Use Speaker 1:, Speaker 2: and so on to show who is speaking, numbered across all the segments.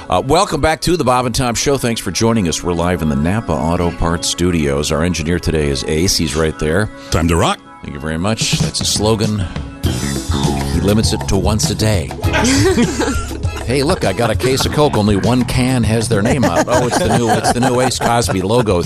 Speaker 1: Welcome back to the Bob and Tom Show. Thanks for joining us. We're live in the Napa Auto Parts Studios. Our engineer today is Ace. He's right there.
Speaker 2: Time to rock.
Speaker 1: Thank you very much. That's his slogan. He limits it to once a day. Hey, look, I got a case of Coke. Only one can has their name on it. Oh, it's the new Ace Cosby logo.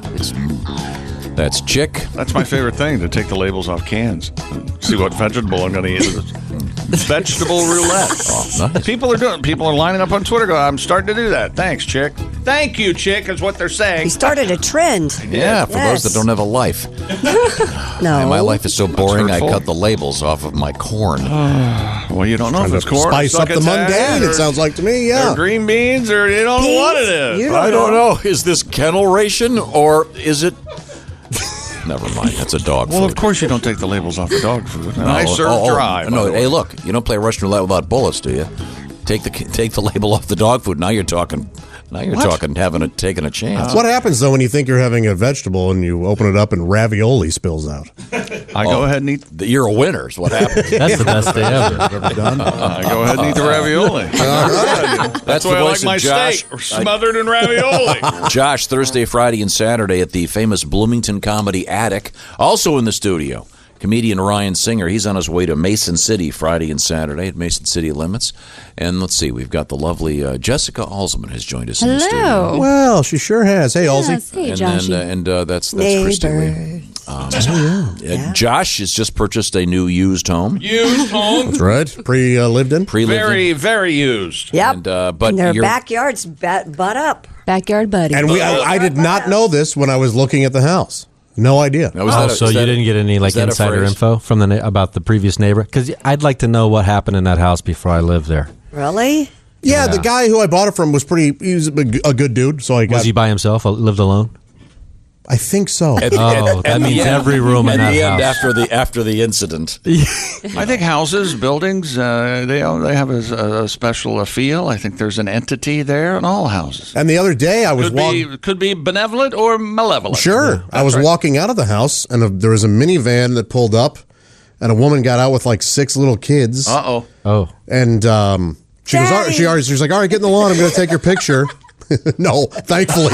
Speaker 1: That's Chick.
Speaker 3: That's my favorite thing, to take the labels off cans. See what vegetable I'm going to eat. Vegetable roulette.
Speaker 1: Oh, nice.
Speaker 3: People are lining up on Twitter. I'm starting to do that. Thanks, Chick. Thank you, Chick, is what they're saying.
Speaker 4: He started a trend.
Speaker 1: Yeah, for those that don't have a life.
Speaker 4: No.
Speaker 1: And my life is so boring, I
Speaker 3: hurtful.
Speaker 1: cut the labels off of my corn.
Speaker 3: Well, you don't know if it's corn.
Speaker 2: Spice up the mundane, it sounds like to me, yeah.
Speaker 3: Or green beans, or you don't know what it is.
Speaker 4: You
Speaker 1: I don't know. Is this kennel ration or is it... Never mind. That's a dog food.
Speaker 3: Well, of course you don't take the labels off the dog food. And I serve dry.
Speaker 1: No, hey, look. You don't play Russian roulette without bullets, do you? Take the label off the dog food. Now you're talking. Taking a chance.
Speaker 2: What happens, though, when you think you're having a vegetable and you open it up and ravioli spills out?
Speaker 3: I go ahead and eat.
Speaker 1: You're a winner is what happens.
Speaker 5: That's the best day ever.
Speaker 2: Ever done?
Speaker 3: I go ahead and eat the ravioli. That's why I like my steak smothered in ravioli.
Speaker 1: Josh, Thursday, Friday, and Saturday at the famous Bloomington Comedy Attic. Also in the studio, comedian Ryan Singer. He's on his way to Mason City Friday and Saturday at Mason City Limits. And let's see, we've got the lovely Jessica Alsman has joined us in the studio.
Speaker 6: Hello.
Speaker 2: Well, she sure has. Hey, Alsy.
Speaker 6: Hey,
Speaker 1: And
Speaker 6: Josh.
Speaker 1: then, that's Christy Lee. Josh has just purchased a new used home.
Speaker 3: Used home.
Speaker 2: That's right. Pre-lived in.
Speaker 3: Very, very used.
Speaker 4: Yep.
Speaker 1: And, but
Speaker 4: and their
Speaker 1: you're-
Speaker 4: backyard's butt up.
Speaker 6: Backyard buddy.
Speaker 2: And I did not know this when I was looking at the house. No idea.
Speaker 1: Now, is that a-
Speaker 5: So
Speaker 1: is
Speaker 5: you
Speaker 1: that-
Speaker 5: didn't get any
Speaker 1: is that a
Speaker 5: insider
Speaker 1: phrase?
Speaker 5: info from about the previous neighbor? Because I'd like to know what happened in that house before I lived there.
Speaker 4: Really?
Speaker 2: Yeah, the guy who I bought it from was he was a good dude. So I got.
Speaker 5: Was he by himself? Lived alone?
Speaker 2: I think so.
Speaker 5: That means every room in that
Speaker 1: At the
Speaker 5: house.
Speaker 1: end, after the incident.
Speaker 3: I think houses, buildings, they have a special feel. I think there's an entity there in all houses.
Speaker 2: And the other day I was walking.
Speaker 3: Could be benevolent or malevolent.
Speaker 2: Sure. I was walking out of the house, and there was a minivan that pulled up, and a woman got out with like 6 little kids.
Speaker 3: Uh-oh.
Speaker 5: Oh.
Speaker 2: And she was like, all right, get in the lawn. I'm going to take your picture. No, thankfully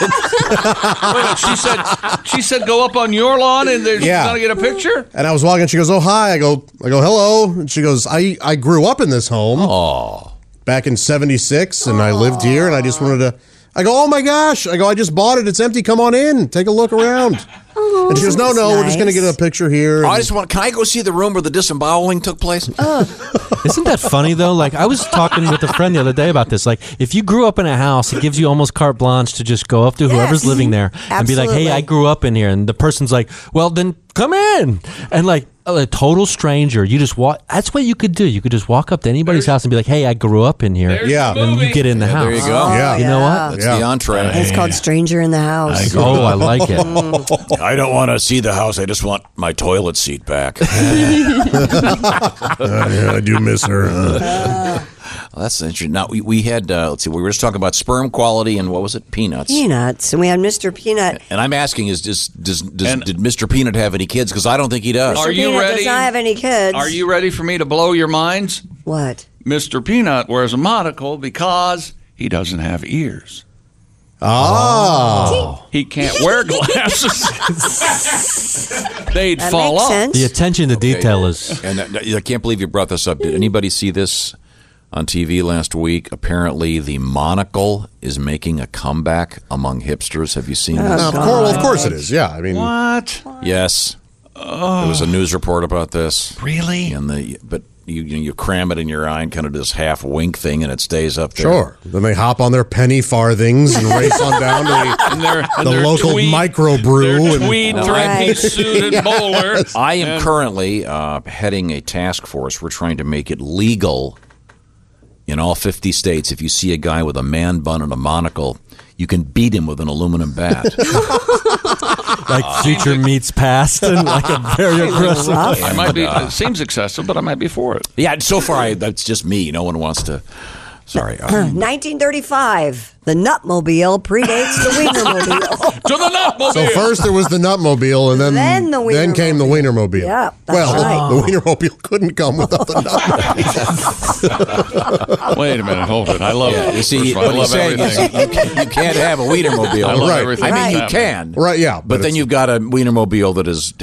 Speaker 2: that didn't.
Speaker 3: She said go up on your lawn and she's going to get a picture?
Speaker 2: And I was walking, she goes, oh, hi. I go, hello. And she goes, I grew up in this home back in 76, and I lived here, and I just wanted to. I go, oh my gosh. I go, I just bought it. It's empty. Come on in. Take a look around. And she goes, no, we're just going to get a picture here.
Speaker 1: Can I go see the room where the disemboweling took place?
Speaker 5: Isn't that funny, though? Like, I was talking with a friend the other day about this. Like, if you grew up in a house, it gives you almost carte blanche to just go up to whoever's living there and be like, hey, I grew up in here. And the person's like, well, then come in. And like, a total stranger, you just walk. That's what you could do. You could just walk up to anybody's house and be like, hey, I grew up in here.
Speaker 2: Yeah.
Speaker 5: And you get in the house.
Speaker 1: There you go.
Speaker 2: Yeah.
Speaker 5: You know what?
Speaker 1: That's the entree.
Speaker 4: It's called Stranger in the House.
Speaker 5: I like it.
Speaker 1: I don't want to see the house. I just want my toilet seat back.
Speaker 2: I do miss her.
Speaker 1: Well, that's interesting. Now, we had, let's see, we were just talking about sperm quality and what was it? Peanuts.
Speaker 4: Peanuts. And we had Mr. Peanut.
Speaker 1: And I'm asking, did Mr. Peanut have any kids? Because I don't think he does.
Speaker 3: Are you
Speaker 4: Peanut
Speaker 3: ready?
Speaker 4: does not have any kids.
Speaker 3: Are you ready for me to blow your minds?
Speaker 4: What?
Speaker 3: Mr. Peanut wears a monocle because he doesn't have ears.
Speaker 2: Oh.
Speaker 3: He can't wear glasses. They'd
Speaker 4: That
Speaker 3: fall
Speaker 4: makes
Speaker 3: off.
Speaker 4: sense.
Speaker 5: The attention to detail is.
Speaker 1: And I can't believe you brought this up. Did anybody see this on TV last week? Apparently, the monocle is making a comeback among hipsters. Have you seen this?
Speaker 2: Of course it is. Yeah. I mean,
Speaker 3: What?
Speaker 1: Yes. There was a news report about this.
Speaker 3: Really?
Speaker 1: But you cram it in your eye and kind of do this half wink thing, and it stays up there.
Speaker 2: sure. Then they hop on their penny farthings and race on down to the local microbrew.
Speaker 3: Their
Speaker 2: And
Speaker 3: tweed three-piece suited bowler.
Speaker 1: I am currently heading a task force. We're trying to make it legal in all 50 states. If you see a guy with a man bun and a monocle, you can beat him with an aluminum bat.
Speaker 5: Like future meets past and like a very aggressive.
Speaker 3: I might be. It seems excessive, but I might be for it.
Speaker 1: Yeah, so far that's just me. No one wants to. Sorry.
Speaker 4: 1935. The Nutmobile predates the Wienermobile.
Speaker 3: To the Nutmobile.
Speaker 2: So first there was the Nutmobile, and
Speaker 4: Then the
Speaker 2: then came the Wienermobile.
Speaker 4: Yeah, that's right.
Speaker 2: The Wienermobile couldn't come without the Nutmobile.
Speaker 3: Wait a minute, hold it. I love it.
Speaker 1: You see,
Speaker 3: First of all,
Speaker 1: what he's saying is you can't have a Wienermobile.
Speaker 3: I love
Speaker 2: Right.
Speaker 3: everything.
Speaker 1: I mean, you
Speaker 3: that's
Speaker 1: can.
Speaker 2: Right, yeah.
Speaker 1: But then
Speaker 2: it's-
Speaker 1: you've got a Wienermobile that has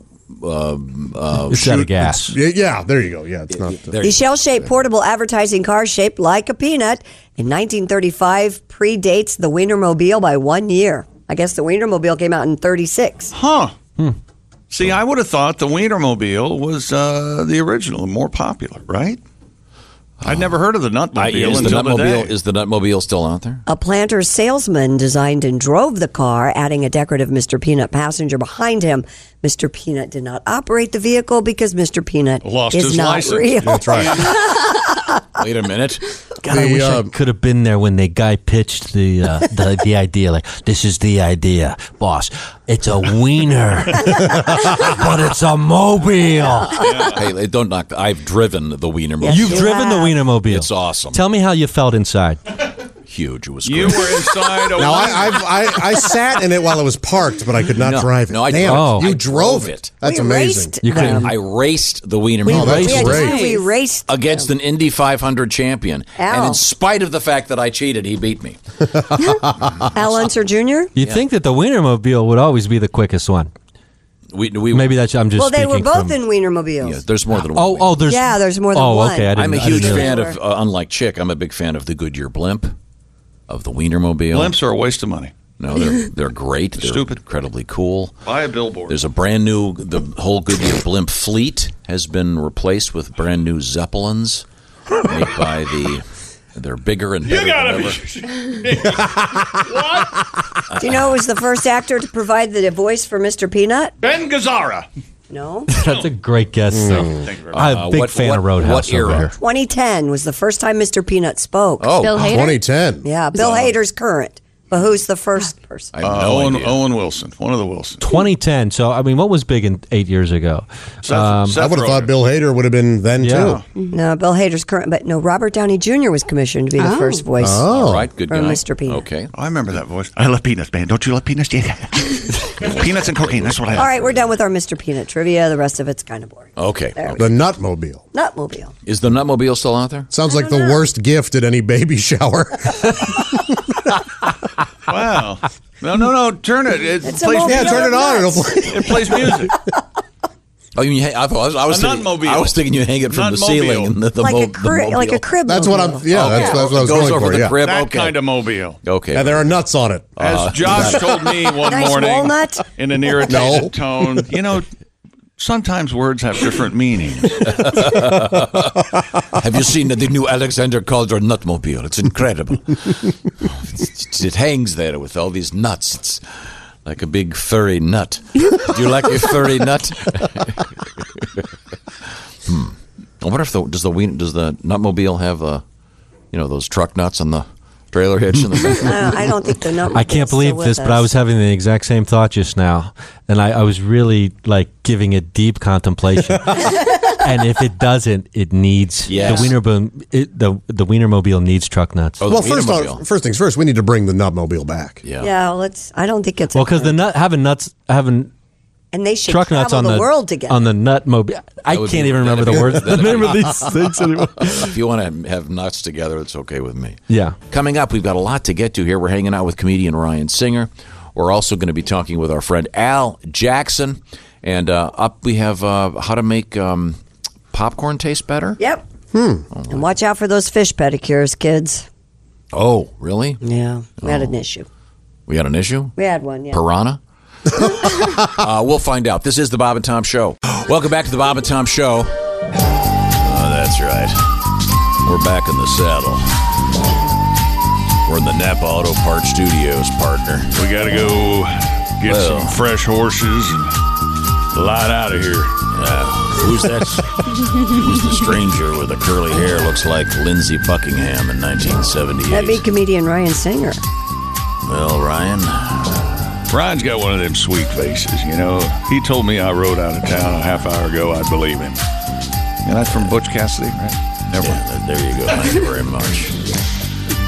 Speaker 5: It's out of gas.
Speaker 2: Yeah, there you go. Yeah, it's not.
Speaker 1: there
Speaker 4: The
Speaker 1: you
Speaker 4: shell-shaped portable advertising car shaped like a peanut in 1935 predates the Wienermobile by 1 year. I guess the Wienermobile came out in 36.
Speaker 3: Huh. See, I would have thought the Wienermobile was the original, more popular, right? I'd never heard of the Nutmobile
Speaker 1: is the
Speaker 3: until
Speaker 1: Nutmobile
Speaker 3: today.
Speaker 1: is the Nutmobile still out there?
Speaker 4: A planter's salesman designed and drove the car, adding a decorative Mr. Peanut passenger behind him. Mr. Peanut did not operate the vehicle because Mr. Peanut
Speaker 3: Lost
Speaker 4: is
Speaker 3: his
Speaker 4: not
Speaker 3: license.
Speaker 4: real.
Speaker 2: That's right.
Speaker 1: Wait a minute.
Speaker 5: God, I wish I could have been there when the guy pitched the idea. Like, this is the idea, boss. It's a wiener, but it's a mobile.
Speaker 1: Hey, don't knock. I've driven the Wienermobile.
Speaker 4: Yes,
Speaker 5: You've
Speaker 4: you
Speaker 5: driven the
Speaker 4: have.
Speaker 5: Wienermobile.
Speaker 1: It's awesome.
Speaker 5: Tell me how you felt inside.
Speaker 1: Huge. It was
Speaker 3: You
Speaker 1: great.
Speaker 3: were inside a
Speaker 2: Now
Speaker 3: Wiener-
Speaker 2: I sat in it while it was parked, but I could not
Speaker 1: No,
Speaker 2: drive it.
Speaker 1: no, I
Speaker 2: Damn,
Speaker 1: drove
Speaker 2: you
Speaker 1: I
Speaker 2: drove
Speaker 1: drove
Speaker 2: it.
Speaker 1: it.
Speaker 2: That's
Speaker 4: We
Speaker 2: amazing.
Speaker 4: raced
Speaker 5: You couldn't-
Speaker 4: them.
Speaker 1: I raced the
Speaker 4: We,
Speaker 1: Wienermobile.
Speaker 2: that's
Speaker 4: we had
Speaker 2: great.
Speaker 4: to- we raced
Speaker 1: Against
Speaker 4: them.
Speaker 1: an Indy 500 champion. And
Speaker 4: Ow.
Speaker 1: in spite of the fact that I cheated, he beat me.
Speaker 4: Al Unser Jr.?
Speaker 5: You'd think that the Wienermobile would always be the quickest one.
Speaker 1: We
Speaker 5: Maybe that's I'm just.
Speaker 4: Well, they were
Speaker 5: speaking
Speaker 4: both
Speaker 5: from-
Speaker 4: in Wienermobiles.
Speaker 1: Yeah, there's more than one.
Speaker 5: Oh, there's.
Speaker 4: Yeah, there's more than
Speaker 5: oh,
Speaker 4: one.
Speaker 5: okay.
Speaker 1: I'm a
Speaker 5: I didn't
Speaker 1: huge
Speaker 5: know
Speaker 1: fan
Speaker 5: that.
Speaker 1: of, unlike Chick, I'm a big fan of the Goodyear blimp, of the Wienermobile.
Speaker 3: Blimps are a waste of money.
Speaker 1: No, they're great. They're
Speaker 3: Stupid.
Speaker 1: incredibly cool.
Speaker 3: Buy a billboard.
Speaker 1: There's a brand new, the whole Goodyear blimp fleet has been replaced with brand new Zeppelins made by they're bigger and better
Speaker 3: you gotta
Speaker 1: than
Speaker 3: be.
Speaker 1: ever.
Speaker 3: What?
Speaker 4: Do you know who was the first actor to provide the voice for Mr. Peanut?
Speaker 3: Ben Gazzara.
Speaker 4: No.
Speaker 5: That's a great guess, though.
Speaker 3: Thank you very much.
Speaker 5: I'm a big
Speaker 1: What-
Speaker 5: fan
Speaker 1: what-
Speaker 5: of Roadhouse
Speaker 1: what era?
Speaker 5: over here.
Speaker 4: 2010 was the first time Mr. Peanut spoke.
Speaker 1: Oh,
Speaker 6: Bill Hader?
Speaker 2: 2010.
Speaker 4: Yeah, Bill Hader's current. But who's the first person?
Speaker 1: I have no idea.
Speaker 3: Owen Wilson. One of the Wilsons.
Speaker 5: 2010. So, I mean, what was big in 8 years ago?
Speaker 3: Seth
Speaker 2: I would have
Speaker 3: Rogen.
Speaker 2: thought Bill Hader would have been then
Speaker 5: Yeah.
Speaker 2: too.
Speaker 4: No, Bill Hader's current. But no, Robert Downey Jr. was commissioned to be the first voice.
Speaker 1: All right, good guy.
Speaker 4: From Mr. Peanut.
Speaker 1: Okay.
Speaker 3: I remember that voice. I love peanuts, man. Don't you love peanuts? Yeah. Peanuts and cocaine. That's what I love.
Speaker 4: All right, we're done with our Mr. Peanut trivia. The rest of it's kind of boring.
Speaker 1: Okay.
Speaker 4: There we
Speaker 2: The
Speaker 4: go.
Speaker 2: Nutmobile.
Speaker 4: Nutmobile.
Speaker 1: Is the Nutmobile still out there?
Speaker 2: Sounds like the worst gift at any baby shower.
Speaker 3: Wow. No. Turn it. It
Speaker 4: It's a
Speaker 3: plays.
Speaker 4: mobile.
Speaker 2: Yeah, turn it on. It'll play.
Speaker 3: It plays music.
Speaker 1: Oh, you mean, I was
Speaker 3: A
Speaker 1: thinking,
Speaker 3: Nutmobile.
Speaker 1: I was thinking you hang it from the
Speaker 3: Nutmobile.
Speaker 1: ceiling and the
Speaker 4: Like,
Speaker 1: mo-
Speaker 4: a crib,
Speaker 1: the
Speaker 4: like a
Speaker 1: mobile.
Speaker 4: crib.
Speaker 2: That's what I'm.
Speaker 4: mobile.
Speaker 2: Yeah, that's what I was
Speaker 1: It goes
Speaker 2: going
Speaker 1: over
Speaker 2: for.
Speaker 1: the
Speaker 2: Yeah.
Speaker 1: crib.
Speaker 3: That
Speaker 1: Okay.
Speaker 3: kind of mobile.
Speaker 1: Okay.
Speaker 2: And there are nuts on it.
Speaker 3: As Josh told me one
Speaker 4: Nice
Speaker 3: morning
Speaker 4: walnut?
Speaker 3: in an irritated
Speaker 2: No.
Speaker 3: tone, sometimes words have different meanings.
Speaker 1: Have you seen the new Alexander Calder Nutmobile? It's incredible. It hangs there with all these nuts. It's like a big furry nut. Do you like a furry nut? I wonder if does the Nutmobile have those truck nuts on the trailer hitch in the back?
Speaker 4: I don't think the number.
Speaker 5: I can't believe this, but I was having the exact same thought just now, and I was really like giving it deep contemplation. And if it doesn't, it needs
Speaker 1: Yes.
Speaker 5: the Wienermobile needs truck nuts.
Speaker 1: Oh, the
Speaker 2: Well,
Speaker 1: Wienermobile.
Speaker 2: first things first, we need to bring the Nutmobile back.
Speaker 1: Yeah.
Speaker 4: Yeah, I don't think it's.
Speaker 5: Well, because having
Speaker 4: and they should
Speaker 5: truck nuts
Speaker 4: travel
Speaker 5: on
Speaker 4: the world together.
Speaker 5: on the Nutmobile. I
Speaker 1: would
Speaker 5: can't
Speaker 1: be-
Speaker 5: even remember the
Speaker 1: that'd be-
Speaker 5: words, the
Speaker 1: that'd
Speaker 5: name
Speaker 1: be-
Speaker 5: of these things anymore.
Speaker 1: If you want to have nuts together, it's okay with me.
Speaker 5: Yeah.
Speaker 1: Coming up, we've got a lot to get to here. We're hanging out with comedian Ryan Singer. We're also going to be talking with our friend Al Jackson. And up we have how to make popcorn taste better.
Speaker 4: Yep. And watch out for those fish pedicures, kids.
Speaker 1: Oh, really?
Speaker 4: Yeah, we had an issue.
Speaker 1: We had an issue?
Speaker 4: We had one. Yeah.
Speaker 1: Piranha? We'll find out. This is the Bob and Tom Show. Welcome back to the Bob and Tom Show. That's right. We're back in the saddle. We're in the Napa Auto Parts Studios, partner.
Speaker 3: We got to go get
Speaker 1: Well.
Speaker 3: some fresh horses and light out of here.
Speaker 1: Who's that? Who's the stranger with the curly hair? Looks like Lindsey Buckingham in 1978.
Speaker 4: That'd be comedian Ryan Singer.
Speaker 1: Well, Ryan.
Speaker 3: Ryan's got one of them sweet faces, He told me I rode out of town a half hour ago. I'd believe him. And that's from Butch Cassidy, right? Never mind.
Speaker 1: Yeah, there you go. Thank you very much.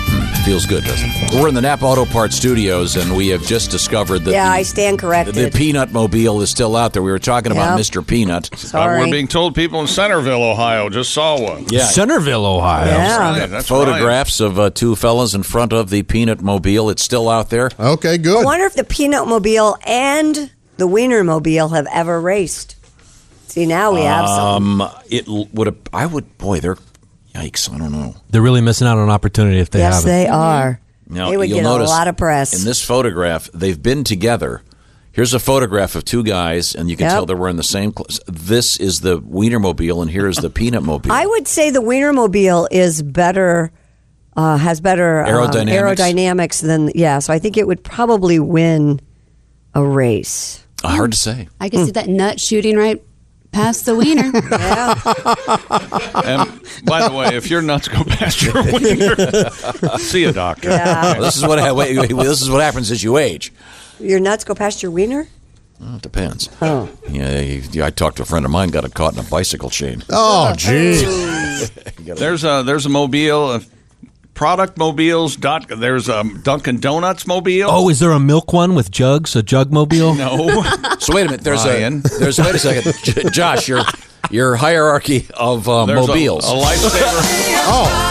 Speaker 1: Feels good, doesn't it? We're in the Napa Auto Parts studios, and we have just discovered that
Speaker 4: I stand corrected.
Speaker 1: the Peanut Mobile is still out there. We were talking about Mr. Peanut.
Speaker 4: Sorry.
Speaker 3: We're being told people in Centerville, Ohio, just saw one.
Speaker 1: Yeah.
Speaker 5: Centerville, Ohio.
Speaker 4: Yeah.
Speaker 3: That's
Speaker 1: Photographs of two fellas in front of the Peanut Mobile. It's still out there.
Speaker 2: Okay, good.
Speaker 4: I wonder if the Peanut Mobile and the Wiener Mobile have ever raced. See, now we have some.
Speaker 1: It would have. I would. Boy, they're. Yikes! I don't know.
Speaker 5: They're really missing out on an opportunity if they
Speaker 4: Yes,
Speaker 5: haven't.
Speaker 4: they are.
Speaker 1: Now,
Speaker 4: They would
Speaker 1: you'll
Speaker 4: get a
Speaker 1: notice
Speaker 4: lot of press.
Speaker 1: in this photograph. They've been together. Here's a photograph of two guys, and you can tell they're wearing the same clothes. This is the Wienermobile, and here is the Peanut Mobile.
Speaker 4: I would say the Wienermobile is better, has better aerodynamics than, so I think it would probably win a race.
Speaker 1: Hard to say.
Speaker 6: I can see that nut shooting right past the wiener.
Speaker 4: Yeah.
Speaker 3: And by the way, if your nuts go past your wiener, see a doctor.
Speaker 4: Yeah.
Speaker 1: Well, this is what happens as you age.
Speaker 4: Your nuts go past your wiener?
Speaker 1: Well, it depends.
Speaker 4: Oh.
Speaker 1: I talked to a friend of mine, got caught in a bicycle chain.
Speaker 2: Oh, geez.
Speaker 3: There's a mobile, product mobiles. There's a Dunkin' Donuts mobile.
Speaker 5: Oh, is there a milk one with jugs? A jug mobile?
Speaker 3: No.
Speaker 1: So wait a minute.
Speaker 3: Ryan.
Speaker 1: Wait a second, Josh. Your hierarchy of
Speaker 3: There's
Speaker 1: mobiles.
Speaker 3: a lifesaver.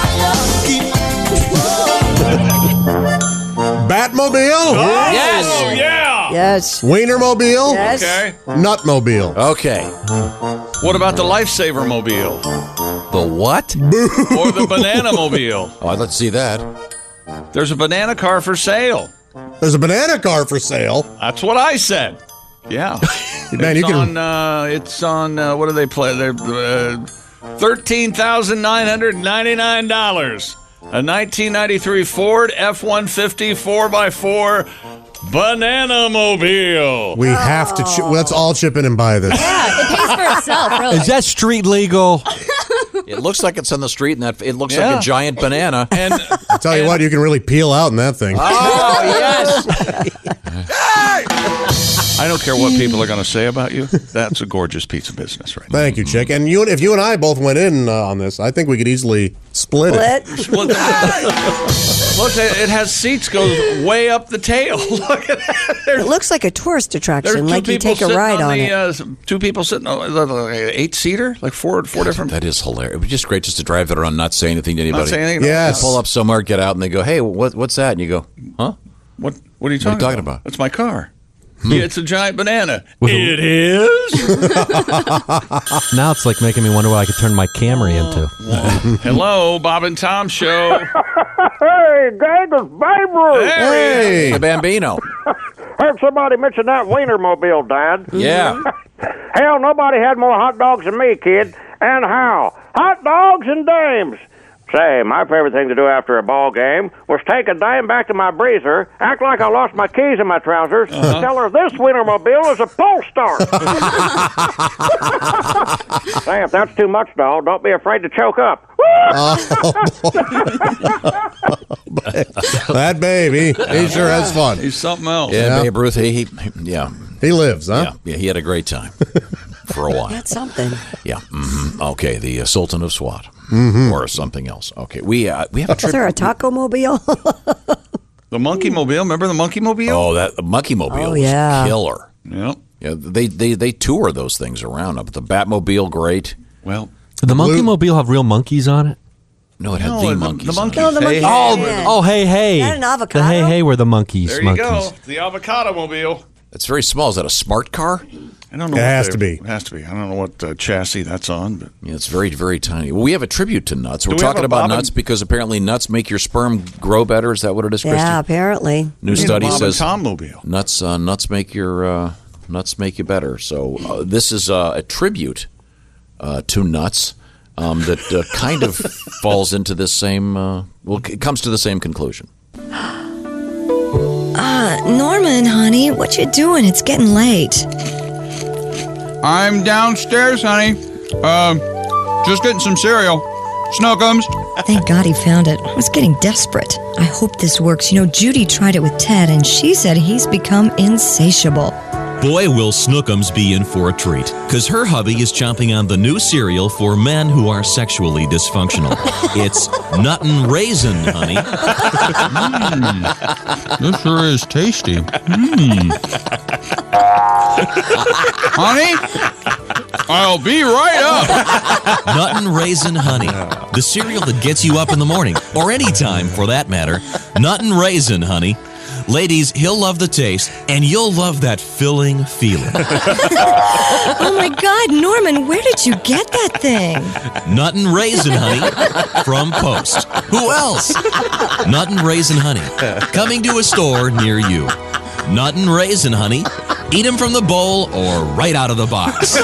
Speaker 2: Batmobile?
Speaker 1: Yes.
Speaker 3: Oh, yeah.
Speaker 4: Yes.
Speaker 2: Wienermobile?
Speaker 4: Yes.
Speaker 3: Okay.
Speaker 2: Nutmobile.
Speaker 1: Okay.
Speaker 3: What about the Lifesaver mobile?
Speaker 1: The what?
Speaker 3: Or the Banana mobile?
Speaker 1: Oh, let's see that.
Speaker 3: There's a banana car for sale.
Speaker 2: There's a banana car for sale.
Speaker 3: That's what I said. Yeah.
Speaker 2: Man,
Speaker 3: it's on what do they play? They're $13,999. A 1993 Ford F-150 4x4 Banana Mobile.
Speaker 2: We have to. Let's all chip in and buy this.
Speaker 6: Yeah, it pays for itself, really.
Speaker 5: Is that street legal?
Speaker 1: It looks like it's on the street, and it looks like a giant banana.
Speaker 3: And
Speaker 2: I tell you what, you can really peel out in that thing.
Speaker 1: Oh, yes.
Speaker 3: I don't care what people are going to say about you. That's a gorgeous piece of business right now.
Speaker 2: Thank you, Chick. And if you and I both went in on this, I think we could easily split it.
Speaker 3: Look, it has seats goes way up the tail. Look at that.
Speaker 4: It looks like a tourist
Speaker 3: There's
Speaker 4: attraction, like you take a ride on it.
Speaker 3: Two people sitting on an 8-seater, like four different.
Speaker 1: That is hilarious. It would be just great just to drive it around, not say anything to anybody.
Speaker 3: Not saying anything.
Speaker 2: Yes.
Speaker 1: You pull up somewhere, get out, and they go, "Hey, what's that?" And you go, "Huh?
Speaker 3: What are you talking
Speaker 1: about?
Speaker 3: That's my car. Yeah, it's a giant banana. It is.
Speaker 5: Now it's like making me wonder what I could turn my Camry into.
Speaker 3: Hello, Bob and Tom Show.
Speaker 7: Hey, gang, it's Babe Ruth.
Speaker 2: Hey.
Speaker 1: The Bambino."
Speaker 7: Heard somebody mention that Wienermobile, Dad.
Speaker 1: Yeah.
Speaker 7: Hell, nobody had more hot dogs than me, kid. And how? Hot dogs and dames. Say, my favorite thing to do after a ball game was take a dame back to my breezer, act like I lost my keys in my trousers, and tell her this Wienermobile is a pole star. Say, if that's too much, doll, don't be afraid to choke up.
Speaker 2: That baby, he sure has fun.
Speaker 3: He's something else.
Speaker 1: Yeah,
Speaker 2: Yeah.
Speaker 1: Babe Ruth, he
Speaker 2: lives, huh?
Speaker 1: yeah, he had a great time for a while.
Speaker 4: That's something.
Speaker 1: Yeah. Okay, the Sultan of SWAT. Or something else. Okay, we have a
Speaker 4: Is
Speaker 1: trip.
Speaker 4: there a taco mobile?
Speaker 3: The Monkey Mobile. Remember the Monkey Mobile?
Speaker 1: Oh, that Monkey Mobile was
Speaker 4: yeah.
Speaker 1: killer.
Speaker 3: Yep.
Speaker 1: Yeah, they tour those things around. But the Batmobile, great.
Speaker 3: Well,
Speaker 5: Did the Monkey Mobile have real monkeys on it?
Speaker 1: No, it had
Speaker 3: No,
Speaker 1: the
Speaker 3: the
Speaker 1: monkeys.
Speaker 3: monkeys.
Speaker 4: No, the
Speaker 3: Hey,
Speaker 4: monkey.
Speaker 3: hey.
Speaker 5: Oh, hey.
Speaker 4: Is that an avocado?
Speaker 5: The hey were the monkeys.
Speaker 3: there you
Speaker 5: monkeys.
Speaker 3: go. The Avocado Mobile.
Speaker 1: It's very small. Is that a smart car?
Speaker 3: I don't know.
Speaker 2: It
Speaker 3: what
Speaker 2: has
Speaker 3: they-
Speaker 2: to be.
Speaker 3: It has to be. I don't know what chassis that's on, but
Speaker 1: Yeah, it's very, very tiny. Well, we have a tribute to nuts. We're
Speaker 3: we have
Speaker 1: talking
Speaker 3: a
Speaker 1: about
Speaker 3: Bob and-
Speaker 1: nuts because apparently nuts make your sperm grow better. Is that what it is, Christy?
Speaker 4: Yeah, apparently.
Speaker 1: New
Speaker 3: we need a
Speaker 1: study
Speaker 3: Bob
Speaker 1: says
Speaker 3: and Tom Mobile.
Speaker 1: nuts make your nuts make you better. So this is a tribute to nuts that kind of falls into this same. It comes to the same conclusion.
Speaker 8: Norman, honey, what you doing? It's getting late.
Speaker 9: I'm downstairs, honey. Just getting some cereal. Snookums.
Speaker 8: Thank God he found it. I was getting desperate. I hope this works. You know, Judy tried it with Ted, and she said he's become insatiable.
Speaker 10: Boy, will Snookums be in for a treat, because her hubby is chomping on the new cereal for men who are sexually dysfunctional. It's Nuttin' Raisin, honey.
Speaker 9: This sure is tasty. Honey, I'll be right up.
Speaker 10: Nuttin' Raisin Honey, the cereal that gets you up in the morning, or any time for that matter. Nuttin' Raisin Honey. Ladies, he'll love the taste, and you'll love that filling feeling.
Speaker 8: Oh my God, Norman, where did you get that thing?
Speaker 10: Nuttin' Raisin Honey from Post. Who else? Nuttin' Raisin Honey, coming to a store near you. Nuttin' Raisin Honey, eat 'em from the bowl or right out of the box.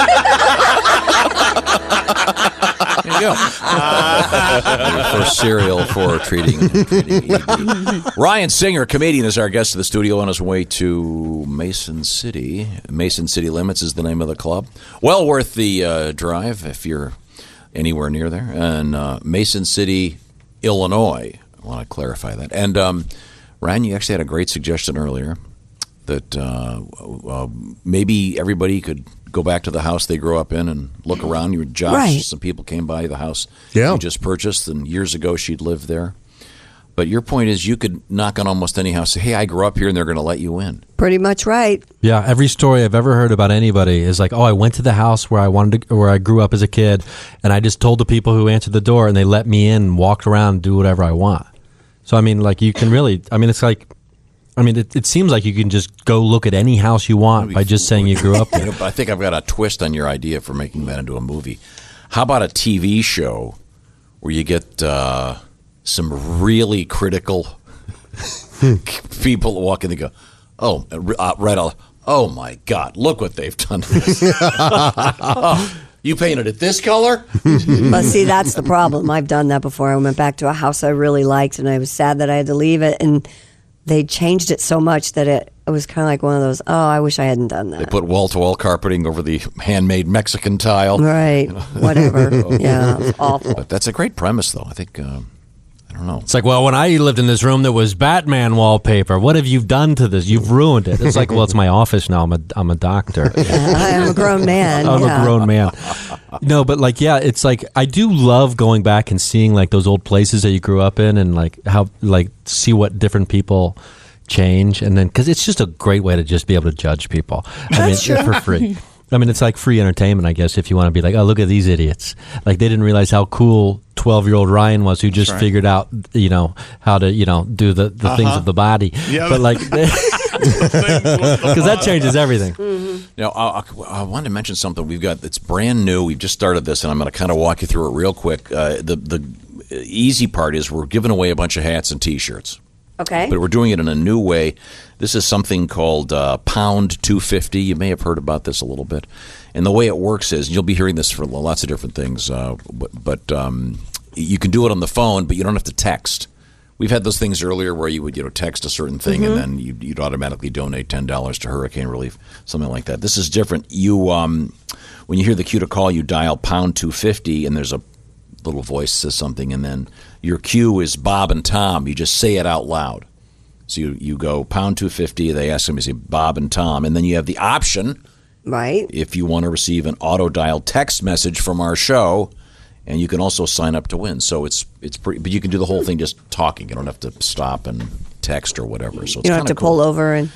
Speaker 1: There you go. Your first cereal for treating ED. Ryan Singer, comedian, is our guest of the studio on his way to Mason City. Mason City Limits is the name of the club. Well worth the drive if you're anywhere near there. And Mason City, Illinois. I want to clarify that. And Ryan, you actually had a great suggestion earlier that maybe everybody could go back to the house they grew up in and look around. You were Josh.
Speaker 4: Right.
Speaker 1: Some people came by the house
Speaker 2: Yeah.
Speaker 1: you just purchased, and years ago she'd lived there. But your point is you could knock on almost any house, say, hey, I grew up here, and they're going to let you in.
Speaker 4: Pretty much right.
Speaker 5: Yeah, every story I've ever heard about anybody is like, oh, I went to the house where where I grew up as a kid, and I just told the people who answered the door, and they let me in and walked around and do whatever I want. So, I mean, like, you can really, I mean, it's like, I mean, it seems like you can just go look at any house you want by just saying you grew up there.
Speaker 1: I think I've got a twist on your idea for making that into a movie. How about a TV show where you get some really critical people walk in and go, oh, right off, oh my God, look what they've done to this. Oh, you painted it this color?
Speaker 4: But see, that's the problem. I've done that before. I went back to a house I really liked, and I was sad that I had to leave it, and they changed it so much that it was kind of like one of those, oh, I wish I hadn't done that.
Speaker 1: They put wall-to-wall carpeting over the handmade Mexican tile.
Speaker 4: Right, whatever. Yeah, it's awful.
Speaker 1: But that's a great premise, though. I think, I don't know.
Speaker 5: It's like, well, when I lived in this room, there was Batman wallpaper. What have you done to this? You've ruined it. It's like, well, it's my office now. I'm a doctor.
Speaker 4: I'm a grown man.
Speaker 5: I'm a grown man. No, but like, yeah, it's like I do love going back and seeing like those old places that you grew up in, and like how like see what different people change, and then because it's just a great way to just be able to judge people. I mean, for free. I mean, it's like free entertainment, I guess, if you want to be like, oh, look at these idiots. Like, they didn't realize how cool 12-year-old Ryan was, who just figured out, you know, how to, you know, do the things of the body.
Speaker 3: Yeah,
Speaker 5: but like, because that changes everything.
Speaker 4: Mm-hmm.
Speaker 1: Now, I wanted to mention something. We've got, it's brand new. We've just started this, and I'm going to kind of walk you through it real quick. The easy part is we're giving away a bunch of hats and T-shirts.
Speaker 4: Okay.
Speaker 1: But we're doing it in a new way. This is something called Pound 250. You may have heard about this a little bit. And the way it works is, you'll be hearing this for lots of different things, but you can do it on the phone, but you don't have to text. We've had those things earlier where you would text a certain thing, and then you'd automatically donate $10 to hurricane relief, something like that. This is different. You when you hear the cue to call, you dial Pound 250, and there's a little voice says something, and then your cue is Bob and Tom. You just say it out loud. So you go Pound 250. They ask them, you say Bob and Tom, and then you have the option,
Speaker 4: right,
Speaker 1: if you want to receive an auto dial text message from our show, and you can also sign up to win. So it's pretty, but you can do the whole thing just talking. You don't have to stop and text or whatever. So it's
Speaker 4: you don't have to pull over and.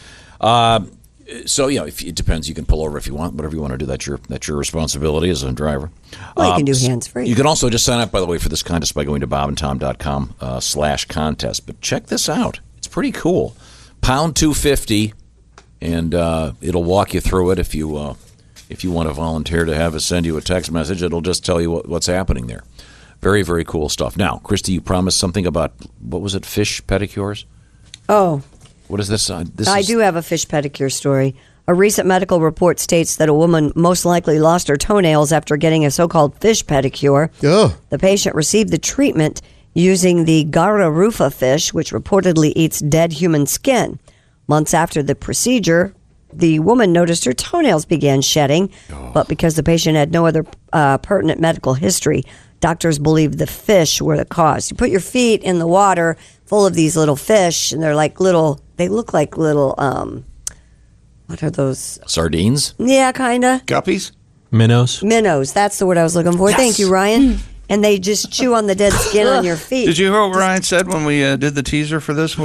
Speaker 1: So it depends. You can pull over if you want, whatever you want to do. That's your responsibility as a driver.
Speaker 4: Well, you can do hands free.
Speaker 1: You can also just sign up, by the way, for this contest by going to bobandtom.com/contest. But check this out. It's pretty cool. Pound 250, and it'll walk you through it. If you want to volunteer to have us send you a text message, it'll just tell you what's happening there. Very, very cool stuff. Now, Christy, you promised something about, what was it, fish pedicures?
Speaker 4: Oh.
Speaker 1: What is this?
Speaker 4: I do have a fish pedicure story. A recent medical report states that a woman most likely lost her toenails after getting a so-called fish pedicure.
Speaker 2: Ugh.
Speaker 4: The patient received the treatment using the Gararufa fish, which reportedly eats dead human skin. Months after the procedure, the woman noticed her toenails began shedding, but because the patient had no other pertinent medical history, doctors believe the fish were the cause. You put your feet in the water full of these little fish, and they look like little, what are those?
Speaker 1: Sardines?
Speaker 4: Yeah, kind of.
Speaker 3: Guppies?
Speaker 5: Minnows.
Speaker 4: Minnows. That's the word I was looking for.
Speaker 3: Yes.
Speaker 4: Thank you, Ryan. And they just chew on the dead skin on your feet.
Speaker 3: Did you hear what Ryan said when we did the teaser for this?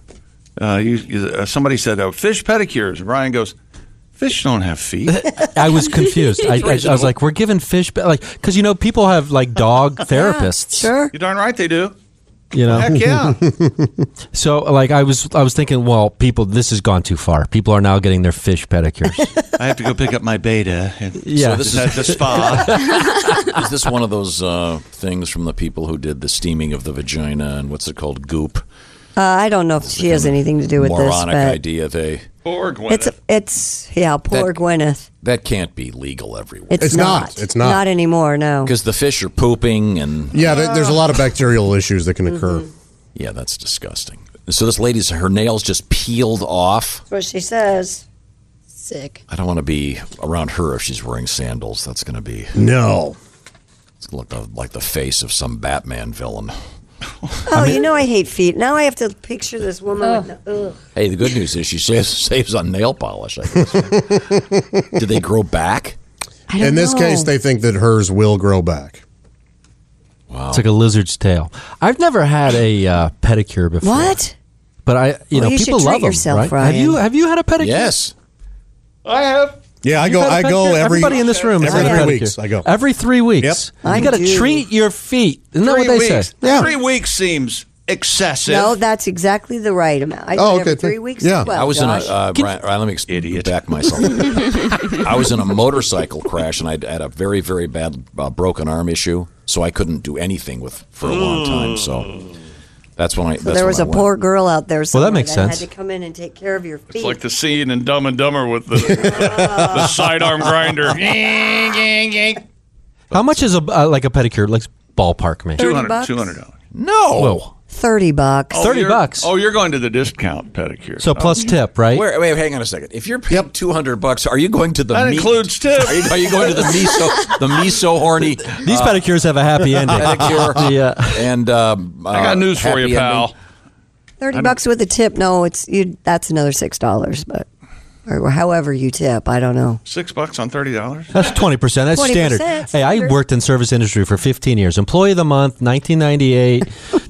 Speaker 3: Somebody said, fish pedicures. Ryan goes, fish don't have feet.
Speaker 5: I was confused. I was like, we're giving fish, because, people have, dog therapists.
Speaker 4: Sure.
Speaker 3: You're darn right they do.
Speaker 5: Heck
Speaker 3: yeah.
Speaker 5: So, I was thinking, well, people, this has gone too far. People are now getting their fish pedicures.
Speaker 3: I have to go pick up my beta.
Speaker 5: Yeah.
Speaker 3: So this is at the spa.
Speaker 1: Is this one of those things from the people who did the steaming of the vagina and what's it called, goop?
Speaker 4: I don't know if she has anything to do with this.
Speaker 1: Moronic
Speaker 4: But
Speaker 1: idea.
Speaker 3: Poor Gwyneth.
Speaker 4: Poor Gwyneth.
Speaker 1: That can't be legal everywhere.
Speaker 4: It's not.
Speaker 2: It's not.
Speaker 4: Not anymore, no.
Speaker 1: Because the fish are pooping and...
Speaker 2: Yeah, there's a lot of bacterial issues that can occur.
Speaker 1: Yeah, that's disgusting. So this lady's, her nails just peeled off.
Speaker 4: That's what she says.
Speaker 6: Sick.
Speaker 1: I don't want to be around her if she's wearing sandals. That's going to be...
Speaker 2: No.
Speaker 1: It's going to look like the face of some Batman villain.
Speaker 4: Oh, I hate feet. Now I have to picture this woman with
Speaker 1: Hey, the good news is she saves on nail polish, I guess. Did they grow back?
Speaker 2: In this case, they think that hers will grow back.
Speaker 1: Wow.
Speaker 5: It's like a lizard's tail. I've never had a pedicure before.
Speaker 4: What?
Speaker 5: But
Speaker 4: you
Speaker 5: people
Speaker 4: should
Speaker 5: love
Speaker 4: treat
Speaker 5: them,
Speaker 4: yourself,
Speaker 5: right?
Speaker 4: Ryan.
Speaker 5: Have you had a pedicure?
Speaker 1: Yes.
Speaker 3: I have.
Speaker 2: Yeah, I go every...
Speaker 5: Everybody in this room has
Speaker 2: every
Speaker 5: had a
Speaker 2: 3
Speaker 5: pedicure.
Speaker 2: weeks. I go.
Speaker 5: Every 3 weeks.
Speaker 2: Yep.
Speaker 5: You got to treat your feet. Isn't that what they say?
Speaker 2: Yeah.
Speaker 3: 3 weeks seems excessive.
Speaker 4: No, that's exactly the right amount. I
Speaker 2: Oh,
Speaker 4: do it every
Speaker 2: okay.
Speaker 4: 3 weeks
Speaker 2: Yeah.
Speaker 4: as well,
Speaker 1: I was
Speaker 4: Josh.
Speaker 1: in a Brian, let me back myself. I was in a motorcycle crash and I had a very, very bad broken arm issue, so I couldn't do anything for a long time. So that's when I.
Speaker 4: So there was a poor girl out there somewhere
Speaker 5: that makes sense.
Speaker 4: had to come in and take care of your feet.
Speaker 3: It's like the scene in Dumb and Dumber with the sidearm grinder.
Speaker 5: How much is a pedicure? Like ballpark me.
Speaker 3: $200.
Speaker 1: No.
Speaker 5: Whoa.
Speaker 4: $30.
Speaker 5: $30.
Speaker 3: Oh, you're going to the discount pedicure.
Speaker 5: So plus tip, right?
Speaker 1: Wait, hang on a second. If you're paying $200, are you going to the
Speaker 3: That includes tip.
Speaker 1: Are you going to the miso horny?
Speaker 5: These pedicures have a happy ending.
Speaker 1: Pedicure.
Speaker 5: Yeah.
Speaker 1: And
Speaker 3: I got news for you, pal.
Speaker 4: $30 with a tip. No, that's another $6, but or however you tip, I don't know.
Speaker 3: $6 on $30.
Speaker 5: That's 20%. That's
Speaker 4: 20%,
Speaker 5: standard. Hey, I worked in service industry for 15 years. Employee of the month, 1998.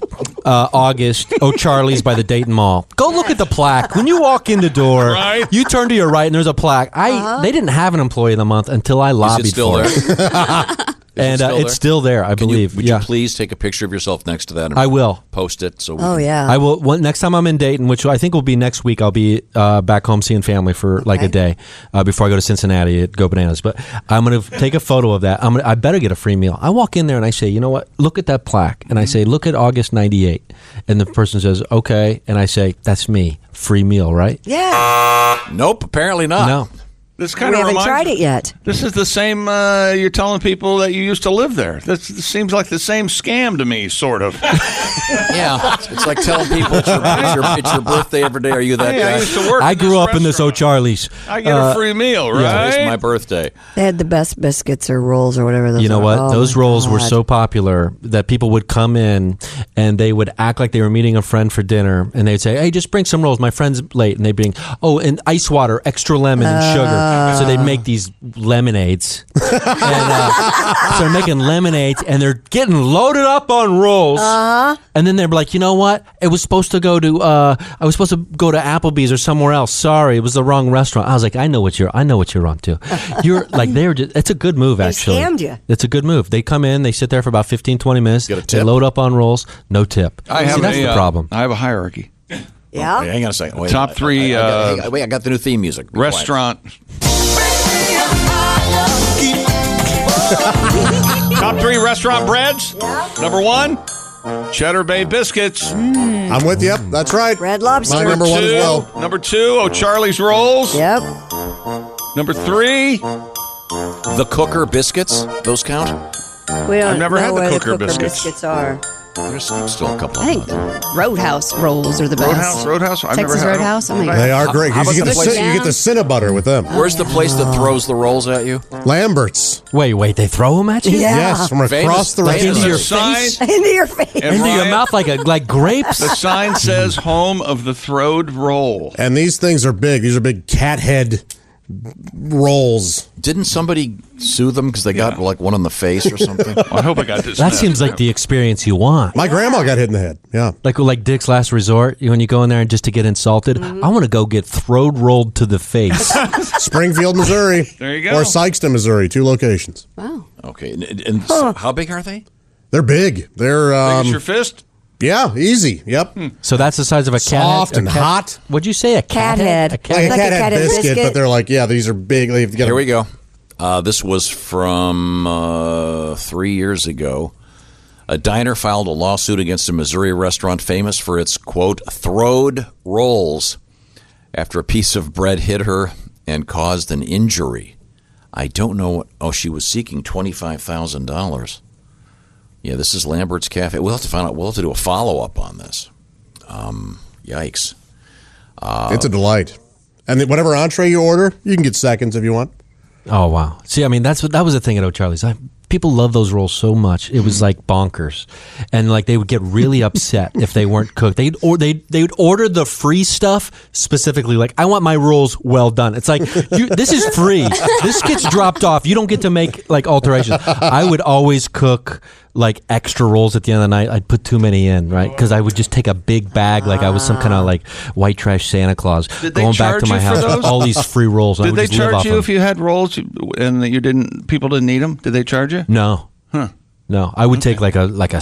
Speaker 5: August, O'Charlie's by the Dayton Mall. Go look at the plaque. When you walk in the door, you turn to your right and there's a plaque. They didn't have an Employee of the Month until I lobbied for it. And it's still there, I believe.
Speaker 1: Would you please take a picture of yourself next to that? And
Speaker 5: I will.
Speaker 1: Post it. So
Speaker 5: I will. Next time I'm in Dayton, which I think will be next week, I'll be back home seeing family for a day before I go to Cincinnati at Go Bananas. But I'm going to take a photo of that. I better get a free meal. I walk in there and I say, you know what? Look at that plaque. And I say, look at August 98. And the person says, okay. And I say, that's me. Free meal, right?
Speaker 4: Yeah.
Speaker 1: Nope, apparently not.
Speaker 5: No.
Speaker 3: This kind
Speaker 4: We
Speaker 3: of
Speaker 4: haven't tried it yet.
Speaker 3: This is the same. You're telling people that you used to live there. This seems like the same scam to me, sort of.
Speaker 1: Yeah, it's like telling people it's your birthday every day. Are you that guy?
Speaker 3: I used to work.
Speaker 5: I grew up in this O'Charlie's.
Speaker 3: I get a free meal, right?
Speaker 1: Yeah, it's my birthday.
Speaker 4: They had the best biscuits or rolls or whatever those
Speaker 5: You know
Speaker 4: are.
Speaker 5: what?
Speaker 4: Oh,
Speaker 5: Those
Speaker 4: my
Speaker 5: rolls were
Speaker 4: God.
Speaker 5: so popular that people would come in and they would act like they were meeting a friend for dinner. And they'd say, hey, just bring some rolls. My friend's late. And they'd bring, and ice water, extra lemon and sugar. So they'd make these lemonades. And so they're making lemonades and they're getting loaded up on rolls. And then they're like, you know what? It was supposed to go to, I was supposed to go to Applebee's or somewhere else. Sorry, it was the wrong restaurant. I was like, I know what you're on to. You're like, it's a good move, actually.
Speaker 4: They scammed you.
Speaker 5: It's a good move. They come in, they sit there for about 15, 20 minutes.
Speaker 1: Get a
Speaker 5: They
Speaker 1: tip?
Speaker 5: load up on rolls, no tip.
Speaker 3: That's
Speaker 5: the problem.
Speaker 3: I have a hierarchy.
Speaker 4: Yeah.
Speaker 1: Wait, hang on a second. Wait,
Speaker 3: Top three,
Speaker 1: I got the new theme music. Be quiet.
Speaker 3: Restaurant. Top three restaurant breads. Number one, Cheddar Bay biscuits.
Speaker 2: I'm with you. That's right.
Speaker 4: Red Lobster.
Speaker 2: My number one as well.
Speaker 3: Number two, O'Charlie's rolls.
Speaker 4: Yep.
Speaker 3: Number three,
Speaker 1: The Cooker biscuits. Those count.
Speaker 4: We don't
Speaker 3: I've never
Speaker 4: know
Speaker 3: had the
Speaker 4: where
Speaker 3: Cooker biscuits.
Speaker 4: biscuits are.
Speaker 1: There's still a couple
Speaker 6: I
Speaker 1: of
Speaker 6: think
Speaker 1: them.
Speaker 6: Roadhouse rolls are the best.
Speaker 3: Roadhouse? I've never
Speaker 6: Texas
Speaker 3: had them.
Speaker 6: Roadhouse? Oh my God.
Speaker 2: They are great.
Speaker 1: How
Speaker 2: 'cause you,
Speaker 1: about
Speaker 2: get
Speaker 1: the
Speaker 2: you get the Cinnabon with them.
Speaker 1: Where's the place that throws the rolls at you?
Speaker 2: Lambert's.
Speaker 5: Wait, they throw them at you?
Speaker 4: Yeah.
Speaker 2: Yes, from across the
Speaker 1: Famous-
Speaker 2: range.
Speaker 5: Into your
Speaker 3: The sign,
Speaker 5: face?
Speaker 4: Into your face.
Speaker 3: and
Speaker 5: Into your
Speaker 3: Ryan,
Speaker 5: mouth like grapes?
Speaker 3: the sign says home of the throwed roll.
Speaker 2: And these things are big. These are big cat head rolls.
Speaker 1: Didn't somebody sue them because they got like one in the face or something?
Speaker 3: I hope I got this.
Speaker 5: That seems like the experience you want.
Speaker 2: My grandma got hit in the head. Yeah.
Speaker 5: Like Dick's Last Resort, when you go in there and just to get insulted, I want to go get throat rolled to the face.
Speaker 2: Springfield, Missouri.
Speaker 3: There you go.
Speaker 2: Or Sykeston, Missouri. 2 locations.
Speaker 6: Wow.
Speaker 1: Okay, and so how big are they?
Speaker 2: They're big. They're
Speaker 3: Big as your fist?
Speaker 2: yeah, easy. Yep.
Speaker 5: So that's the size of a cat
Speaker 2: Soft
Speaker 5: head?
Speaker 2: and hot.
Speaker 5: What'd you say? A
Speaker 4: Cat head.
Speaker 5: A cat
Speaker 2: Like a
Speaker 4: Like
Speaker 2: cat
Speaker 4: a
Speaker 2: head
Speaker 4: cat head
Speaker 2: biscuit,
Speaker 4: biscuit.
Speaker 2: but they're like, yeah, these are big. They've got
Speaker 1: Here we go. This was from 3 years ago. A diner filed a lawsuit against a Missouri restaurant famous for its, quote, throwed rolls after a piece of bread hit her and caused an injury. I don't know what. Oh, she was seeking $25,000. Yeah, this is Lambert's Cafe. We'll have to find out. We'll have to do a follow-up on this. Yikes.
Speaker 2: It's a delight. And whatever entree you order, you can get seconds if you want.
Speaker 5: Oh, wow. See, I mean, that was the thing at O'Charlie's. People love those rolls so much. It was like bonkers. And like they would get really upset if they weren't cooked. They'd order the free stuff specifically. Like, I want my rolls well done. It's like, this is free. This gets dropped off. You don't get to make like alterations. I would always cook like extra rolls at the end of the night. I'd put too many in, right? Because I would just take a big bag like I was some kind of like white trash Santa Claus
Speaker 3: Did they
Speaker 5: going back
Speaker 3: charge
Speaker 5: to my
Speaker 3: you for
Speaker 5: house with
Speaker 3: those?
Speaker 5: all these free rolls. And I
Speaker 3: Did
Speaker 5: would
Speaker 3: they
Speaker 5: just live
Speaker 3: charge
Speaker 5: off
Speaker 3: you
Speaker 5: them.
Speaker 3: if you had rolls and people didn't eat them? Did they charge you?
Speaker 5: No. No, I would take like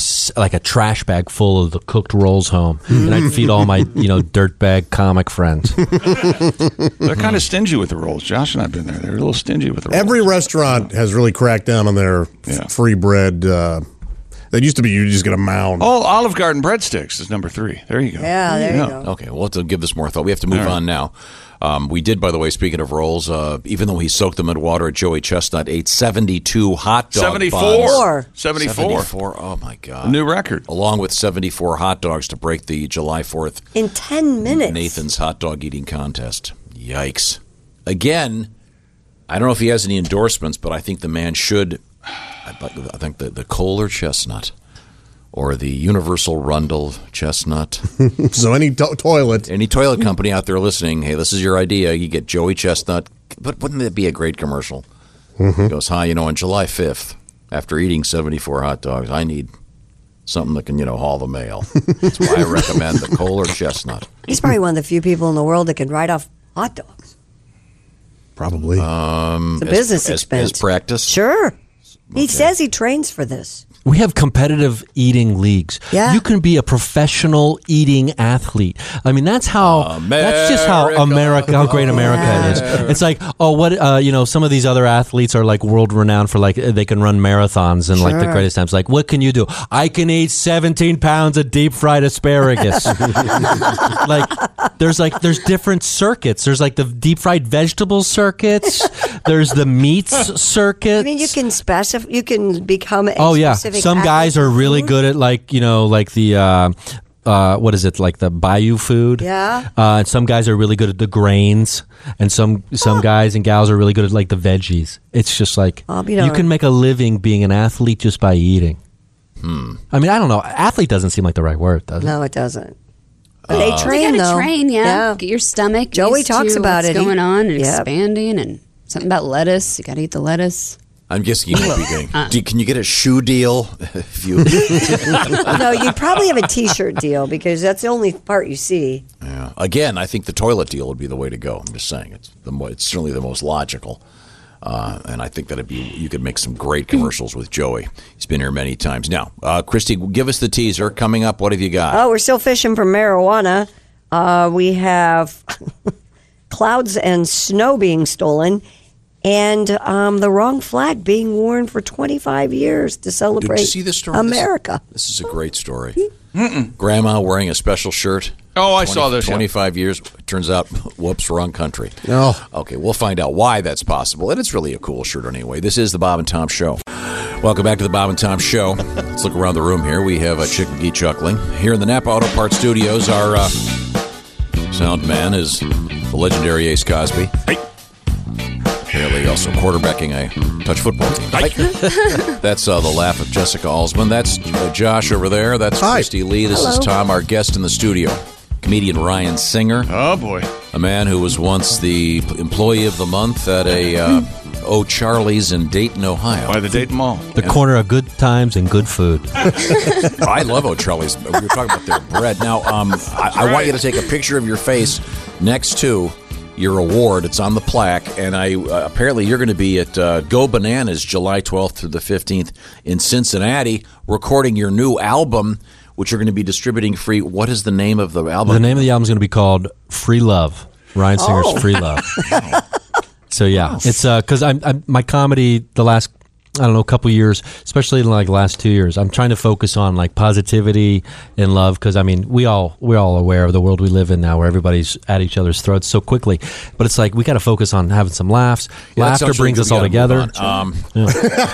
Speaker 5: a trash bag full of the cooked rolls home, and I'd feed all my dirtbag comic friends.
Speaker 3: They're kind of stingy with the rolls. Josh and I've been there. They're a little stingy with the rolls.
Speaker 2: Every restaurant has really cracked down on their free bread. That used to be you just get a mound.
Speaker 3: Oh, Olive Garden breadsticks is number 3. There you go.
Speaker 4: Yeah, there you go.
Speaker 1: Okay, we'll have to give this more thought. We have to move on now. We did, by the way, speaking of rolls, even though he soaked them in water, Joey Chestnut ate 72 hot dog
Speaker 3: 74.
Speaker 1: buns.
Speaker 3: 74.
Speaker 1: Oh, my God.
Speaker 3: A new record.
Speaker 1: Along with 74 hot dogs to break the July 4th
Speaker 4: In 10 minutes.
Speaker 1: Nathan's hot dog eating contest. Yikes. Again, I don't know if he has any endorsements, but I think the man should. I think the Kohler chestnut or the Universal Rundle chestnut.
Speaker 2: So any toilet.
Speaker 1: Any toilet company out there listening, hey, this is your idea. You get Joey Chestnut. But wouldn't that be a great commercial? He goes, on July 5th, after eating 74 hot dogs, I need something that can, haul the mail. That's why I recommend the Kohler chestnut.
Speaker 4: He's probably one of the few people in the world that can write off hot dogs.
Speaker 2: Probably.
Speaker 4: It's a business expense.
Speaker 1: As practice?
Speaker 4: Sure. He says he trains for this.
Speaker 5: We have competitive eating leagues.
Speaker 4: Yeah.
Speaker 5: You can be a professional eating athlete. I mean, that's just how great America is. It's like, some of these other athletes are like world renowned for like they can run marathons and like the greatest times. Like, what can you do? I can eat 17 pounds of deep fried asparagus. there's different circuits. There's like the deep fried vegetable circuits. There's the meats circuits.
Speaker 4: I mean, you can specify. You can become a specific
Speaker 5: Some guys are really good at like the what is it, like the bayou food?
Speaker 4: Yeah.
Speaker 5: And some guys are really good at the grains, and some guys and gals are really good at like the veggies. It's just like you can make a living being an athlete just by eating. I mean, I don't know. Athlete doesn't seem like the right word, does it?
Speaker 4: No, it doesn't. But they train,
Speaker 6: you gotta
Speaker 4: though.
Speaker 6: train, Get your stomach.
Speaker 4: Joey
Speaker 6: used
Speaker 4: talks
Speaker 6: to
Speaker 4: about
Speaker 6: what's
Speaker 4: it.
Speaker 6: going on and expanding, and something about lettuce. You got to eat the lettuce.
Speaker 1: I'm guessing you might be getting. Can you get a shoe deal? If you
Speaker 4: No, you'd probably have a T-shirt deal because that's the only part you see.
Speaker 1: Yeah. Again, I think the toilet deal would be the way to go. I'm just saying it's certainly the most logical, and I think that you could make some great commercials with Joey. He's been here many times. Now, Christy, give us the teaser. Coming up, what have you got?
Speaker 4: Oh, we're still fishing for marijuana. We have clouds and snow being stolen. And the wrong flag being worn for 25 years to celebrate
Speaker 1: Did you see this story?
Speaker 4: America.
Speaker 1: This is a great story. Grandma wearing a special shirt.
Speaker 3: Oh, I saw this.
Speaker 1: 25 years. Turns out, whoops, wrong country.
Speaker 2: Oh.
Speaker 1: Okay, we'll find out why that's possible. And it's really a cool shirt anyway. This is the Bob and Tom Show. Welcome back to the Bob and Tom Show. Let's look around the room here. We have Chick McGee chuckling. Here in the Napa Auto Parts Studios, our sound man is the legendary Ace Cosby. Hey. Apparently also quarterbacking a touch football team. Hey. That's the laugh of Jessica Alsman. That's Josh over there. That's Christy Lee. This is Tom, our guest in the studio. Comedian Ryan Singer.
Speaker 3: Oh, boy.
Speaker 1: A man who was once the employee of the month at a O'Charlie's in Dayton, Ohio.
Speaker 3: By the Dayton Mall.
Speaker 5: The corner of good times and good food.
Speaker 1: I love O'Charlie's. We were talking about their bread. Now, I want you to take a picture of your face next to your award. It's on the plaque, and apparently you're going to be at Go Bananas July 12th through the 15th in Cincinnati, recording your new album, which you're going to be distributing free. What is the name of the album?
Speaker 5: The name of the album is going to be called Free Love. Ryan Singer's Free Love. So yeah, it's because I'm my comedy the last couple years, especially in like the last 2 years, I'm trying to focus on like positivity and love because I mean we're all aware of the world we live in now where everybody's at each other's throats so quickly, but it's like we got to focus on having some laughs. Laughter brings us all together.
Speaker 3: We really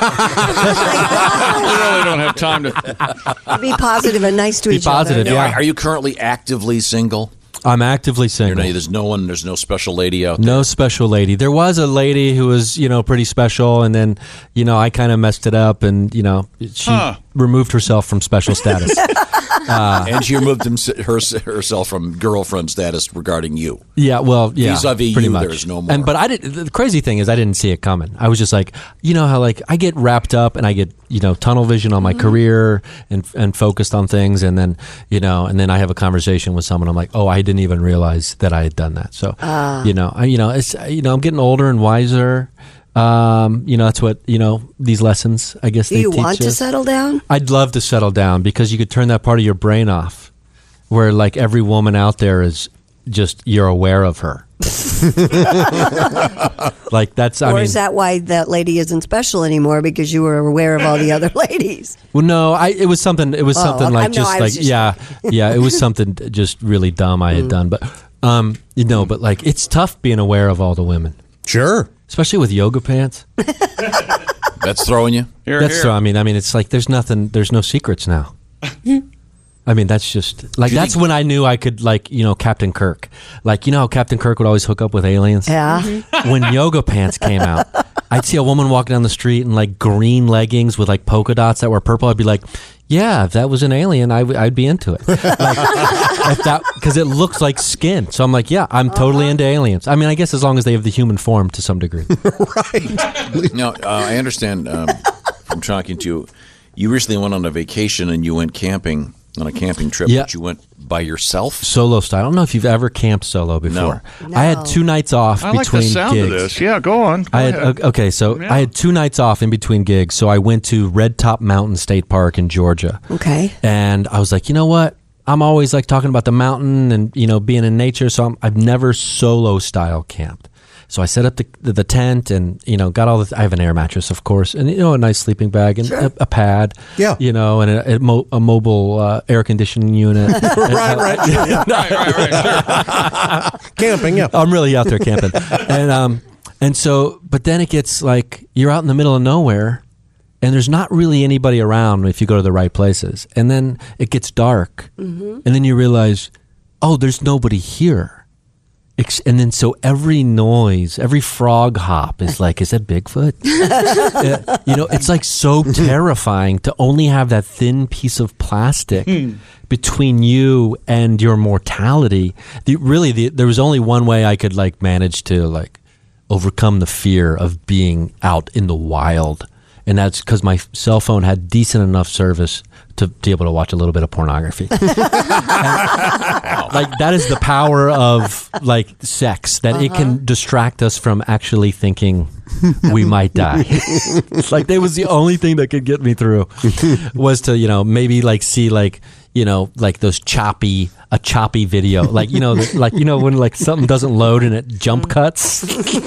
Speaker 3: don't have time to
Speaker 4: be positive and nice to each other.
Speaker 1: Yeah. Are you currently actively single?
Speaker 5: I'm actively single.
Speaker 1: There's no special lady out there.
Speaker 5: No special lady. There was a lady who was, pretty special, and then, I kind of messed it up, and, she removed herself from special status.
Speaker 1: And she removed herself from girlfriend status regarding you.
Speaker 5: Yeah, well, yeah.
Speaker 1: Vis-a-vis
Speaker 5: pretty
Speaker 1: you,
Speaker 5: much.
Speaker 1: There's no more.
Speaker 5: But the crazy thing is I didn't see it coming. I was just like, how like I get wrapped up and I get, tunnel vision on my career and focused on things, and then, and then I have a conversation with someone. I'm like, oh, I didn't even realize that I had done that. So, it's I'm getting older and wiser. That's what these lessons I guess
Speaker 4: Do
Speaker 5: they
Speaker 4: you
Speaker 5: teach
Speaker 4: want to
Speaker 5: us.
Speaker 4: settle down?
Speaker 5: I'd love to settle down because you could turn that part of your brain off, where like every woman out there is just you're aware of her. Like that's.
Speaker 4: Or is that why that lady isn't special anymore because you were aware of all the other ladies?
Speaker 5: Well, no, it was something. It was something like it was something just really dumb I had done. But but like it's tough being aware of all the women.
Speaker 2: Sure.
Speaker 5: Especially with yoga pants.
Speaker 1: That's throwing you?
Speaker 5: I mean, it's like there's no secrets now. I mean, that's just like that's when I knew I could Captain Kirk. Like, how Captain Kirk would always hook up with aliens?
Speaker 4: Yeah.
Speaker 5: When yoga pants came out, I'd see a woman walking down the street in like green leggings with like polka dots that were purple. I'd be like, yeah, if that was an alien, I'd be into it. Because it looks like skin. So I'm like, yeah, I'm totally into aliens. I mean, I guess as long as they have the human form to some degree.
Speaker 2: Right.
Speaker 1: No, I understand from talking to you. You recently went on a vacation and you went camping on a camping trip.
Speaker 5: Yeah.
Speaker 1: But you went by yourself?
Speaker 5: Solo style. I don't know if you've ever camped solo before.
Speaker 4: No.
Speaker 5: I had 2 nights off
Speaker 3: I
Speaker 5: between
Speaker 3: like the sound
Speaker 5: gigs.
Speaker 3: of this. Yeah, go on.
Speaker 5: I had I had 2 nights off in between gigs, so I went to Red Top Mountain State Park in Georgia.
Speaker 4: Okay.
Speaker 5: And I was like, you know what? I'm always like talking about the mountain and being in nature, so I've never solo style camped. So I set up the tent and got all the. I have an air mattress, of course, and a nice sleeping bag and a pad.
Speaker 2: Yeah.
Speaker 5: And a mobile air conditioning unit.
Speaker 2: right. Camping. Yeah.
Speaker 5: I'm really out there camping, and so, but then it gets like you're out in the middle of nowhere, and there's not really anybody around if you go to the right places, and then it gets dark, and then you realize, oh, there's nobody here. And then so every noise, every frog hop is like, is that Bigfoot? It's like so terrifying to only have that thin piece of plastic between you and your mortality. There was only one way I could like manage to like overcome the fear of being out in the wild. And that's because my cell phone had decent enough service to be able to watch a little bit of pornography. Like that is the power of like sex, that it can distract us from actually thinking we might die. Like that was the only thing that could get me through was to, maybe like see like, like those choppy video, like, when like something doesn't load and it jump cuts.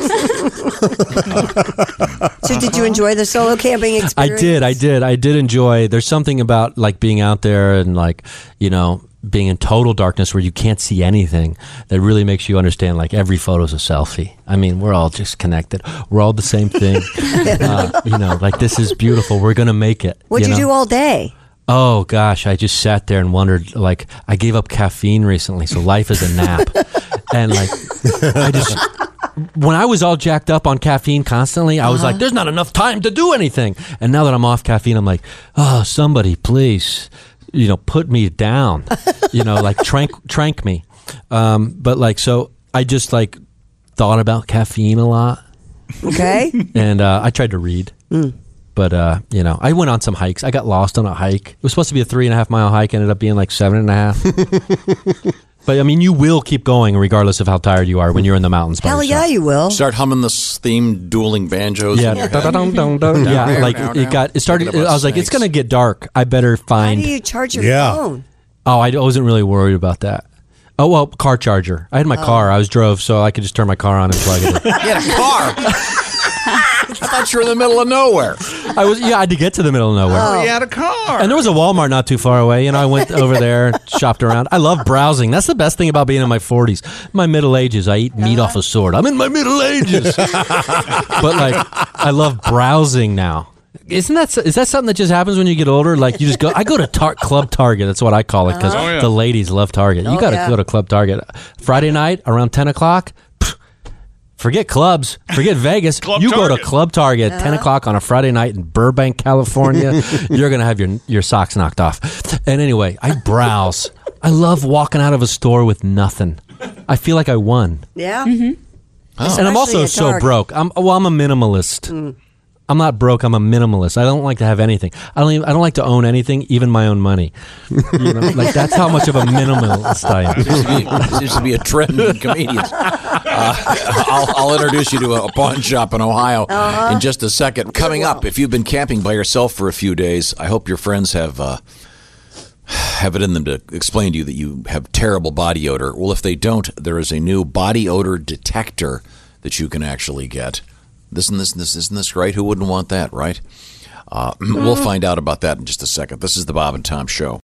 Speaker 4: So did you enjoy the solo camping experience?
Speaker 5: I did enjoy. There's something about like being out there and like, being in total darkness where you can't see anything that really makes you understand like every photo's a selfie. I mean, we're all just connected. We're all the same thing. Like this is beautiful. We're going to make it.
Speaker 4: What'd you do all day?
Speaker 5: Oh gosh, I just sat there and wondered, like, I gave up caffeine recently, so life is a nap. And like, when I was all jacked up on caffeine constantly, I was like, there's not enough time to do anything. And now that I'm off caffeine, I'm like, oh, somebody please, put me down, like trank me. But like, so I just like thought about caffeine a lot.
Speaker 4: Okay.
Speaker 5: And I tried to read. But, I went on some hikes. I got lost on a hike. It was supposed to be a 3.5 mile hike. Ended up being like 7.5. But, I mean, you will keep going regardless of how tired you are when you're in the mountains by
Speaker 4: Hell
Speaker 5: yourself.
Speaker 4: yeah, you will.
Speaker 1: Start humming this theme, dueling banjos.
Speaker 5: Yeah,
Speaker 1: in your head.
Speaker 5: Yeah, like it started. I was like, it's going to get dark. I better find.
Speaker 4: How do you charge your phone?
Speaker 5: Oh, I wasn't really worried about that. Oh, well, car charger. I had my car. I drove, so I could just turn my car on and plug it in.
Speaker 1: You had a car? I thought you were in the middle of nowhere.
Speaker 5: I had to get to the middle of nowhere.
Speaker 3: Oh, you had a car.
Speaker 5: And there was a Walmart not too far away. I went over there, shopped around. I love browsing. That's the best thing about being in my 40s. My middle ages, I eat meat off a sword. I'm in my middle ages. But I love browsing now. Is that something that just happens when you get older? Like you just go. I go to Club Target. That's what I call it because the ladies love Target. You got to go to Club Target Friday night around 10 o'clock. Forget clubs. Forget Vegas. You go to Club Target at 10 o'clock on a Friday night in Burbank, California. You're going to have your socks knocked off. And anyway, I browse. I love walking out of a store with nothing. I feel like I won.
Speaker 4: Yeah.
Speaker 5: Mm-hmm. And I'm also so broke. I'm a minimalist. I'm not broke. I'm a minimalist. I don't like to have anything. I don't like to own anything, even my own money. Like that's how much of a minimalist I am.
Speaker 1: Seems to be a trend in comedians. I'll introduce you to a pawn shop in Ohio in just a second. Coming up, if you've been camping by yourself for a few days, I hope your friends have it in them to explain to you that you have terrible body odor. Well, if they don't, there is a new body odor detector that you can actually get. Isn't this great? Who wouldn't want that, right? We'll find out about that in just a second. This is the Bob and Tom Show.